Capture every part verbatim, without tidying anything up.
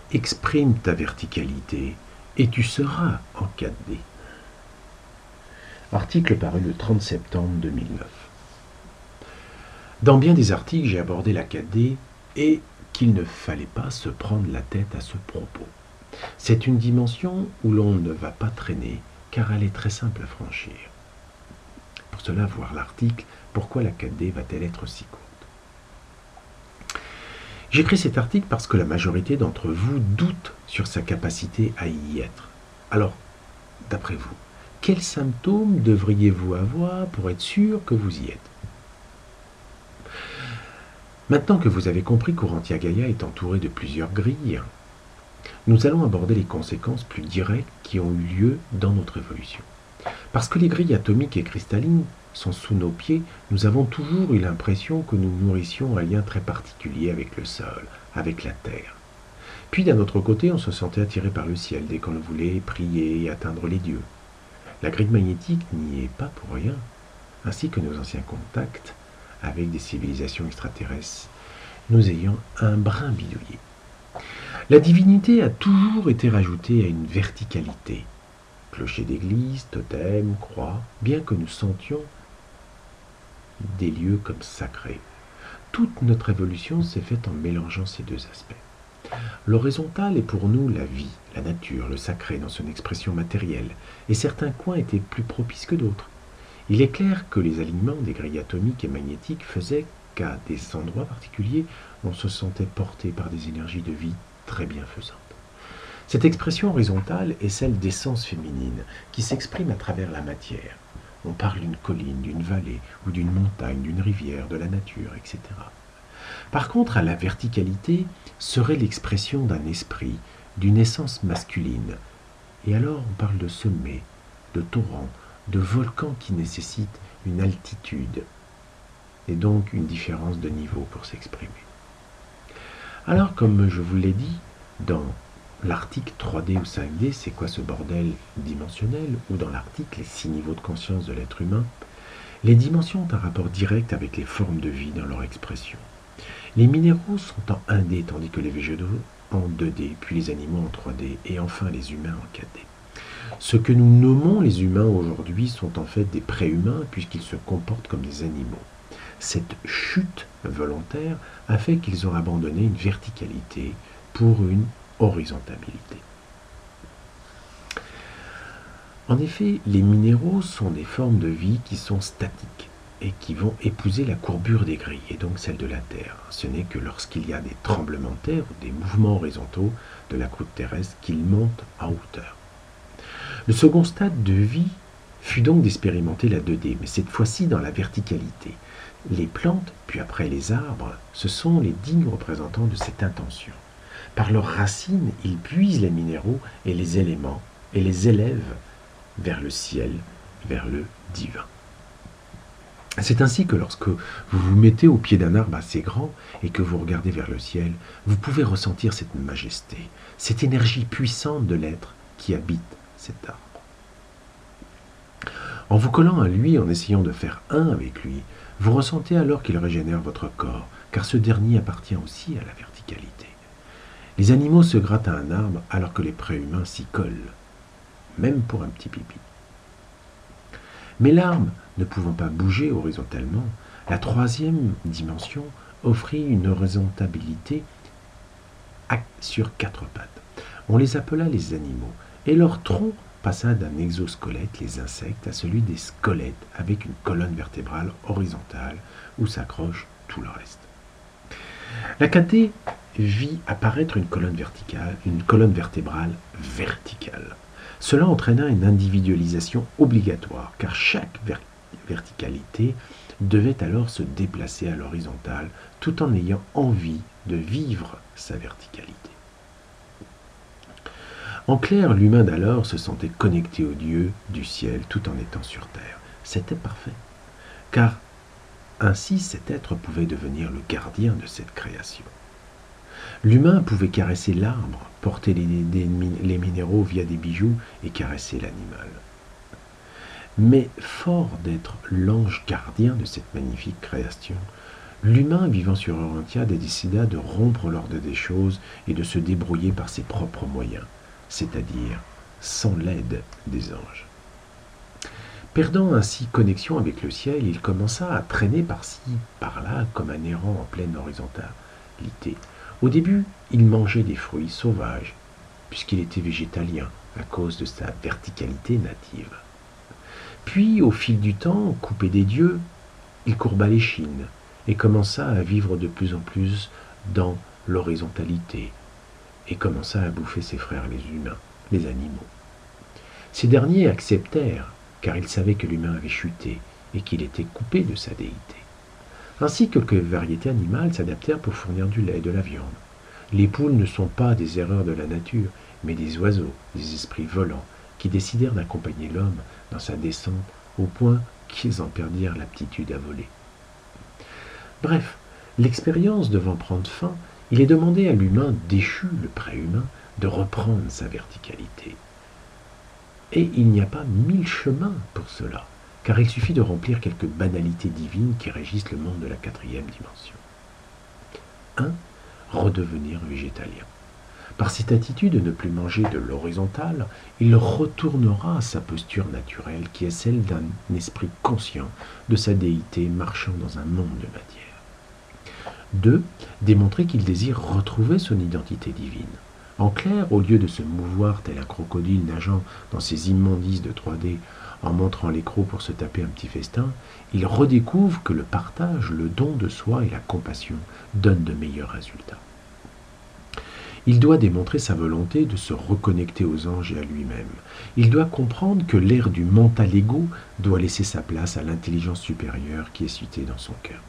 exprime ta verticalité et tu seras en quatre D. Article paru le trente septembre deux mille neuf. Dans bien des articles, j'ai abordé la quatre D et qu'il ne fallait pas se prendre la tête à ce propos. C'est une dimension où l'on ne va pas traîner, car elle est très simple à franchir. Pour cela, voir l'article « Pourquoi la quatre D va-t-elle être si courte ?» J'écris cet article parce que la majorité d'entre vous doutent sur sa capacité à y être. Alors, d'après vous, quels symptômes devriez-vous avoir pour être sûr que vous y êtes? Maintenant que vous avez compris qu'Urantia Gaia est entouré de plusieurs grilles, nous allons aborder les conséquences plus directes qui ont eu lieu dans notre évolution. Parce que les grilles atomiques et cristallines sont sous nos pieds, nous avons toujours eu l'impression que nous nourrissions un lien très particulier avec le sol, avec la terre. Puis d'un autre côté, on se sentait attiré par le ciel dès qu'on voulait prier et atteindre les dieux. La grille magnétique n'y est pas pour rien, ainsi que nos anciens contacts avec des civilisations extraterrestres, nous ayant un brin bidouillé. La divinité a toujours été rajoutée à une verticalité. Clocher d'église, totem, croix, bien que nous sentions des lieux comme sacrés. Toute notre évolution s'est faite en mélangeant ces deux aspects. L'horizontal est pour nous la vie, la nature, le sacré dans son expression matérielle, et certains coins étaient plus propices que d'autres. Il est clair que les alignements des grilles atomiques et magnétiques faisaient qu'à des endroits particuliers, on se sentait porté par des énergies de vie très bienfaisantes. Cette expression horizontale est celle d'essence féminine qui s'exprime à travers la matière. On parle d'une colline, d'une vallée ou d'une montagne, d'une rivière, de la nature, et cetera. Par contre, à la verticalité serait l'expression d'un esprit, d'une essence masculine. Et alors on parle de sommets, de torrents, de volcans qui nécessitent une altitude et donc une différence de niveau pour s'exprimer. Alors, comme je vous l'ai dit, dans l'article trois D ou cinq D, c'est quoi ce bordel dimensionnel, ou dans l'article les six niveaux de conscience de l'être humain, les dimensions ont un rapport direct avec les formes de vie dans leur expression. Les minéraux sont en un D, tandis que les végétaux en deux D, puis les animaux en trois D, et enfin les humains en quatre D. Ce que nous nommons les humains aujourd'hui sont en fait des préhumains, puisqu'ils se comportent comme des animaux. Cette chute volontaire a fait qu'ils ont abandonné une verticalité pour une horizontalité. En effet, les minéraux sont des formes de vie qui sont statiques et qui vont épouser la courbure des grilles, et donc celle de la Terre. Ce n'est que lorsqu'il y a des tremblements de terre ou des mouvements horizontaux de la croûte terrestre qu'ils montent en hauteur. Le second stade de vie fut donc d'expérimenter la deux D, mais cette fois-ci dans la verticalité. Les plantes, puis après les arbres, ce sont les dignes représentants de cette intention. Par leurs racines, ils puisent les minéraux et les éléments et les élèvent vers le ciel, vers le divin. C'est ainsi que lorsque vous vous mettez au pied d'un arbre assez grand et que vous regardez vers le ciel, vous pouvez ressentir cette majesté, cette énergie puissante de l'être qui habite cet arbre. En vous collant à lui, en essayant de faire un avec lui, vous ressentez alors qu'il régénère votre corps, car ce dernier appartient aussi à la verticalité. Les animaux se grattent à un arbre alors que les préhumains s'y collent, même pour un petit pipi. Mais l'arbre, ne pouvant pas bouger horizontalement, la troisième dimension offrit une horizontalité sur quatre pattes. On les appela les animaux, et leur tronc passa d'un exosquelette, les insectes, à celui des squelettes, avec une colonne vertébrale horizontale où s'accroche tout le reste. La quatre D vit apparaître une colonne verticale, une colonne vertébrale verticale. Cela entraîna une individualisation obligatoire, car chaque ver- verticalité devait alors se déplacer à l'horizontale, tout en ayant envie de vivre sa verticalité. En clair, l'humain d'alors se sentait connecté au Dieu du ciel tout en étant sur terre. C'était parfait, car ainsi cet être pouvait devenir le gardien de cette création. L'humain pouvait caresser l'arbre, porter les, les, les minéraux via des bijoux et caresser l'animal. Mais fort d'être l'ange gardien de cette magnifique création, L'humain vivant sur Orontia décida de rompre l'ordre des choses et de se débrouiller par ses propres moyens, c'est-à-dire sans l'aide des anges. Perdant ainsi connexion avec le ciel, il commença à traîner par-ci, par-là, comme un errant en pleine horizontalité. Au début, il mangeait des fruits sauvages, puisqu'il était végétalien, à cause de sa verticalité native. Puis, au fil du temps, coupé des dieux, il courba l'échine et commença à vivre de plus en plus dans l'horizontalité, et commença à bouffer ses frères les humains, les animaux. Ces derniers acceptèrent, car ils savaient que l'humain avait chuté et qu'il était coupé de sa déité. Ainsi, quelques variétés animales s'adaptèrent pour fournir du lait et de la viande. Les poules ne sont pas des erreurs de la nature, mais des oiseaux, des esprits volants, qui décidèrent d'accompagner l'homme dans sa descente au point qu'ils en perdirent l'aptitude à voler. Bref, l'expérience devant prendre fin, il est demandé à l'humain déchu, le préhumain, de reprendre sa verticalité. Et il n'y a pas mille chemins pour cela, car il suffit de remplir quelques banalités divines qui régissent le monde de la quatrième dimension. un. Redevenir végétalien. Par cette attitude de ne plus manger de l'horizontale, il retournera à sa posture naturelle qui est celle d'un esprit conscient de sa déité marchant dans un monde de matière. deux. Démontrer qu'il désire retrouver son identité divine. En clair, au lieu de se mouvoir tel un crocodile nageant dans ses immondices de trois D en montrant les crocs pour se taper un petit festin, il redécouvre que le partage, le don de soi et la compassion donnent de meilleurs résultats. Il doit démontrer sa volonté de se reconnecter aux anges et à lui-même. Il doit comprendre que l'ère du mental égo doit laisser sa place à l'intelligence supérieure qui est citée dans son cœur.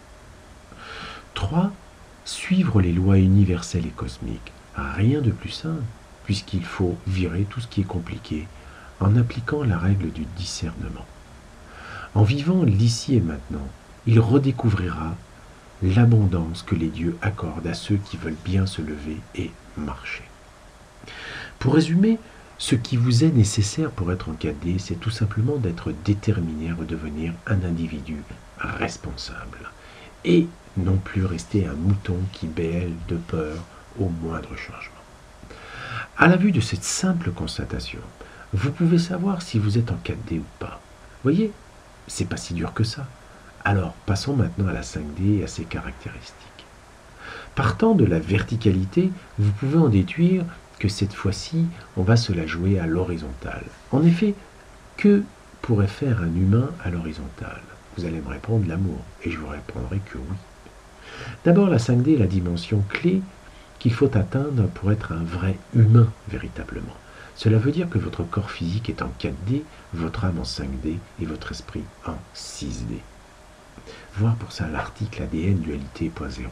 trois. Suivre les lois universelles et cosmiques. Rien de plus simple, puisqu'il faut virer tout ce qui est compliqué en appliquant la règle du discernement. En vivant l'ici et maintenant, il redécouvrira l'abondance que les dieux accordent à ceux qui veulent bien se lever et marcher. Pour résumer, ce qui vous est nécessaire pour être en quatre D, c'est tout simplement d'être déterminé à redevenir un individu responsable et non plus rester un mouton qui bêle de peur au moindre changement. À la vue de cette simple constatation, vous pouvez savoir si vous êtes en quatre D ou pas. Voyez, c'est pas si dur que ça. Alors, passons maintenant à la cinq D et à ses caractéristiques. Partant de la verticalité, vous pouvez en déduire que cette fois-ci, on va se la jouer à l'horizontale. En effet, que pourrait faire un humain à l'horizontale? Vous allez me répondre l'amour, et je vous répondrai que oui. D'abord, la cinq D est la dimension clé qu'il faut atteindre pour être un vrai humain véritablement. Cela veut dire que votre corps physique est en quatre D, votre âme en cinq D et votre esprit en six D. Voir pour ça l'article A D N dualité point zéro.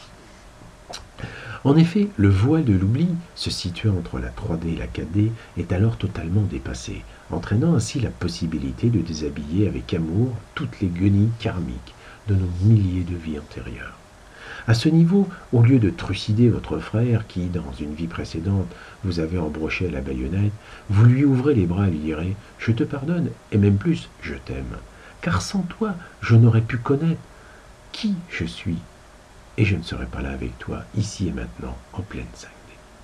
En effet, le voile de l'oubli, se situant entre la trois D et la quatre D, est alors totalement dépassé, entraînant ainsi la possibilité de déshabiller avec amour toutes les guenilles karmiques de nos milliers de vies antérieures. À ce niveau, au lieu de trucider votre frère qui, dans une vie précédente, vous avez embroché à la baïonnette, vous lui ouvrez les bras et lui direz « Je te pardonne, et même plus, je t'aime, car sans toi, je n'aurais pu connaître qui je suis, et je ne serais pas là avec toi, ici et maintenant, en pleine cinq D. »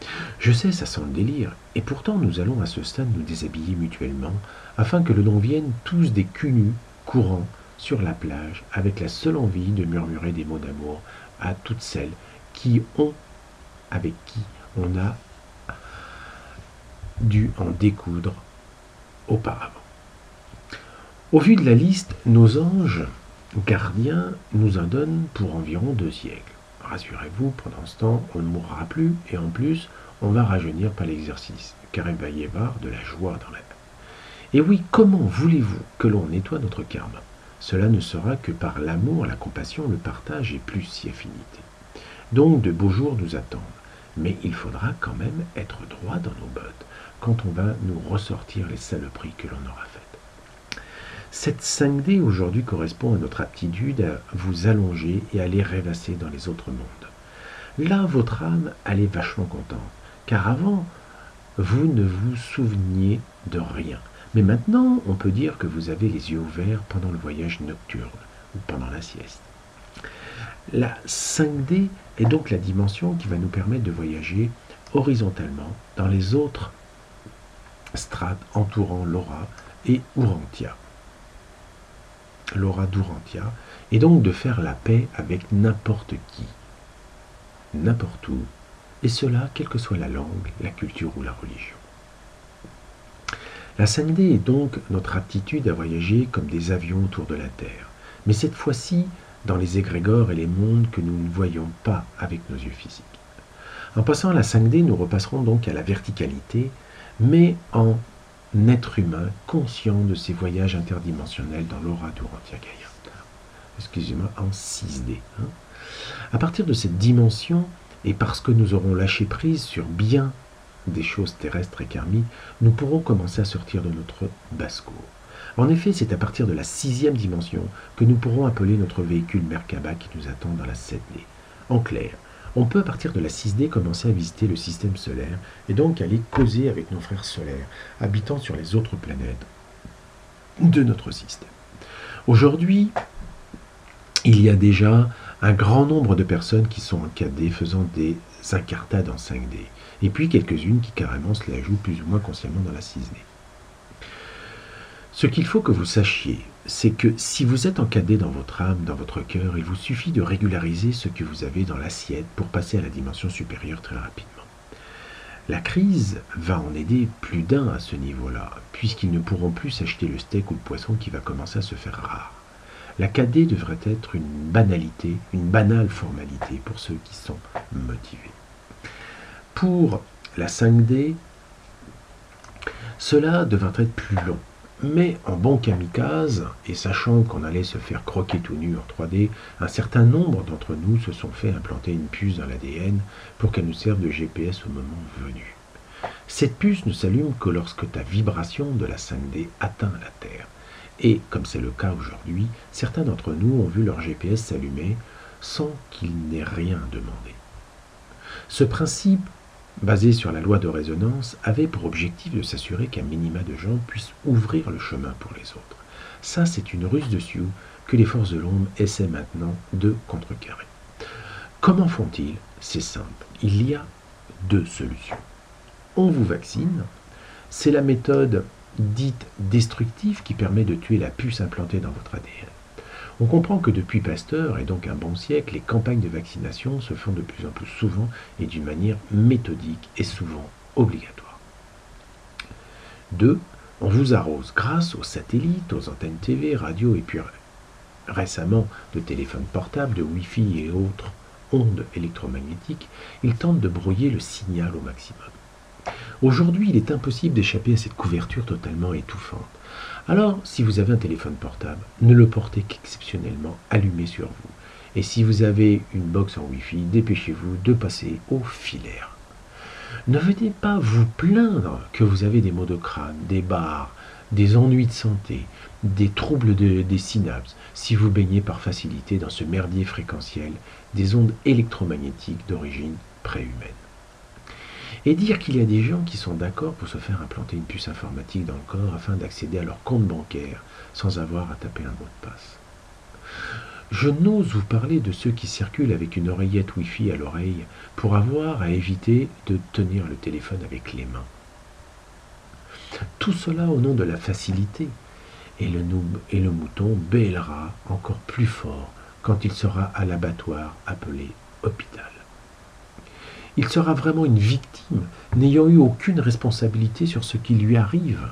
Je sais, ça sent le délire, et pourtant nous allons à ce stade nous déshabiller mutuellement, afin que le nom vienne tous des culs nus, courants, sur la plage, avec la seule envie de murmurer des mots d'amour à toutes celles qui ont, avec qui on a dû en découdre auparavant. Au vu de la liste, nos anges gardiens nous en donnent pour environ deux siècles. Rassurez-vous, pendant ce temps, on ne mourra plus, et en plus, on va rajeunir par l'exercice, car il va y avoir de la joie dans la vie. Et oui, comment voulez-vous que l'on nettoie notre karma? Cela ne sera que par l'amour, la compassion, le partage et plus si affinité. Donc de beaux jours nous attendent, mais il faudra quand même être droit dans nos bottes quand on va nous ressortir les saloperies que l'on aura faites. Cette cinq D aujourd'hui correspond à notre aptitude à vous allonger et à aller rêvasser dans les autres mondes. Là, votre âme, elle est vachement contente, car avant, vous ne vous souveniez de rien. Mais maintenant, on peut dire que vous avez les yeux ouverts pendant le voyage nocturne ou pendant la sieste. La cinq D est donc la dimension qui va nous permettre de voyager horizontalement dans les autres strates entourant l'aura et Urantia. L'aura d'Urantia, et donc de faire la paix avec n'importe qui, n'importe où, et cela quelle que soit la langue, la culture ou la religion. La cinq D est donc notre aptitude à voyager comme des avions autour de la Terre, mais cette fois-ci dans les égrégores et les mondes que nous ne voyons pas avec nos yeux physiques. En passant à la cinq D, nous repasserons donc à la verticalité, mais en être humain conscient de ces voyages interdimensionnels dans l'aura d'Urantia Gaïa. Excusez-moi, en six D. Hein. À partir de cette dimension, et parce que nous aurons lâché prise sur bien des choses terrestres et karmiques, nous pourrons commencer à sortir de notre basse-cour. En effet, c'est à partir de la sixième dimension que nous pourrons appeler notre véhicule Merkaba qui nous attend dans la sept D. En clair, on peut à partir de la six D commencer à visiter le système solaire et donc aller causer avec nos frères solaires, habitant sur les autres planètes de notre système. Aujourd'hui, il y a déjà un grand nombre de personnes qui sont en quatre D faisant des incartades en cinq D, et puis quelques-unes qui carrément se la jouent plus ou moins consciemment dans la six D. Ce qu'il faut que vous sachiez, c'est que si vous êtes en quatre D dans votre âme, dans votre cœur, il vous suffit de régulariser ce que vous avez dans l'assiette pour passer à la dimension supérieure très rapidement. La crise va en aider plus d'un à ce niveau-là, puisqu'ils ne pourront plus s'acheter le steak ou le poisson qui va commencer à se faire rare. La quatre D devrait être une banalité, une banale formalité pour ceux qui sont motivés. Pour la cinq D, cela devrait être plus long. Mais en bon kamikaze, et sachant qu'on allait se faire croquer tout nu en trois D, un certain nombre d'entre nous se sont fait implanter une puce dans l'A D N pour qu'elle nous serve de G P S au moment venu. Cette puce ne s'allume que lorsque ta vibration de la cinq D atteint la Terre. Et, comme c'est le cas aujourd'hui, certains d'entre nous ont vu leur G P S s'allumer sans qu'ils n'aient rien demandé. Ce principe, basé sur la loi de résonance, avait pour objectif de s'assurer qu'un minima de gens puissent ouvrir le chemin pour les autres. Ça, c'est une ruse de Sioux que les forces de l'ombre essaient maintenant de contrecarrer. Comment font-ils? C'est simple. Il y a deux solutions. On vous vaccine. C'est la méthode dite destructive qui permet de tuer la puce implantée dans votre A D N. On comprend que depuis Pasteur, et donc un bon siècle, les campagnes de vaccination se font de plus en plus souvent et d'une manière méthodique et souvent obligatoire. Deux, on vous arrose grâce aux satellites, aux antennes T V, radio et puis récemment de téléphones portables, de Wi-Fi et autres ondes électromagnétiques. Ils tentent de brouiller le signal au maximum. Aujourd'hui, il est impossible d'échapper à cette couverture totalement étouffante. Alors, si vous avez un téléphone portable, ne le portez qu'exceptionnellement allumé sur vous. Et si vous avez une box en Wi-Fi, dépêchez-vous de passer au filaire. Ne venez pas vous plaindre que vous avez des maux de crâne, des barres, des ennuis de santé, des troubles de, des synapses, si vous baignez par facilité dans ce merdier fréquentiel des ondes électromagnétiques d'origine préhumaine. Et dire qu'il y a des gens qui sont d'accord pour se faire implanter une puce informatique dans le corps afin d'accéder à leur compte bancaire sans avoir à taper un mot de passe. Je n'ose vous parler de ceux qui circulent avec une oreillette Wi-Fi à l'oreille pour avoir à éviter de tenir le téléphone avec les mains. Tout cela au nom de la facilité, et le noob et le mouton bêlera encore plus fort quand il sera à l'abattoir appelé hôpital. Il sera vraiment une victime, n'ayant eu aucune responsabilité sur ce qui lui arrive.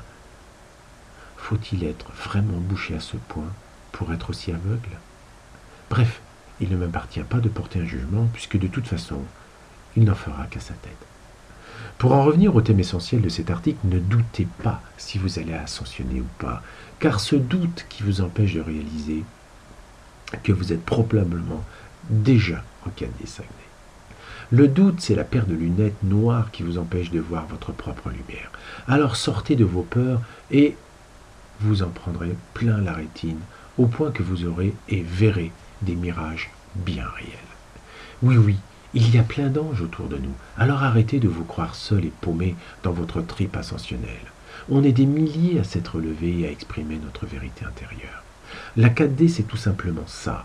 Faut-il être vraiment bouché à ce point pour être aussi aveugle? Bref, il ne m'appartient pas de porter un jugement, puisque de toute façon, il n'en fera qu'à sa tête. Pour en revenir au thème essentiel de cet article, ne doutez pas si vous allez ascensionner ou pas, car ce doute qui vous empêche de réaliser que vous êtes probablement déjà en quatre D cinq D. Le doute, c'est la paire de lunettes noires qui vous empêche de voir votre propre lumière. Alors sortez de vos peurs et vous en prendrez plein la rétine, au point que vous aurez et verrez des mirages bien réels. Oui, oui, il y a plein d'anges autour de nous, alors arrêtez de vous croire seul et paumé dans votre trip ascensionnelle. On est des milliers à s'être levés et à exprimer notre vérité intérieure. La quatre D, c'est tout simplement ça.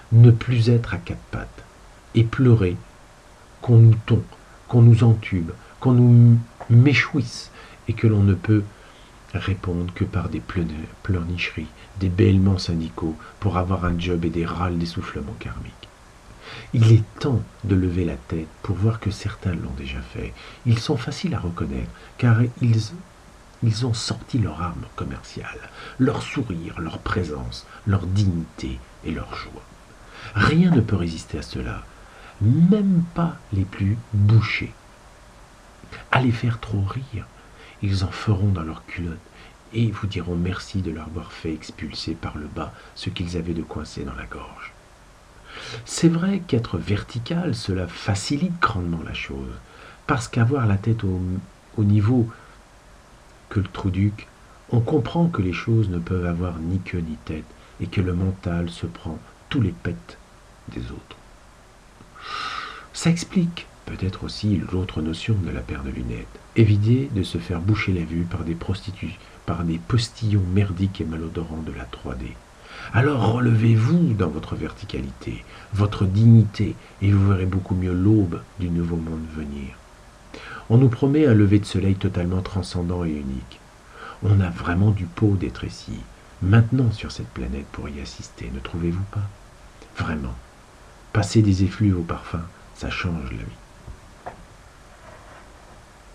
ne plus être à quatre pattes et pleurer qu'on nous tond, qu'on nous entube, qu'on nous méchouisse et que l'on ne peut répondre que par des pleurnicheries, des bêlements syndicaux pour avoir un job et des râles d'essoufflement karmique. Il est temps de lever la tête pour voir que certains l'ont déjà fait. Ils sont faciles à reconnaître car ils, ils ont sorti leur arme commerciale, leur sourire, leur présence, leur dignité et leur joie. Rien ne peut résister à cela, même pas les plus bouchés. À les faire trop rire, ils en feront dans leurs culottes et vous diront merci de leur avoir fait expulser par le bas ce qu'ils avaient de coincé dans la gorge. C'est vrai qu'être vertical, cela facilite grandement la chose, parce qu'avoir la tête au, au niveau que le trou-duc, on comprend que les choses ne peuvent avoir ni queue ni tête, et que le mental se prend tous les pets des autres. Ça explique peut-être aussi l'autre notion de la paire de lunettes, éviter de se faire boucher la vue par des prostituées, par des postillons merdiques et malodorants de la trois D. Alors relevez-vous dans votre verticalité, votre dignité, et vous verrez beaucoup mieux l'aube du nouveau monde venir. On nous promet un lever de soleil totalement transcendant et unique. On a vraiment du pot d'être ici, maintenant sur cette planète pour y assister, ne trouvez-vous pas? Vraiment, passer des effluves au parfum, ça change la vie.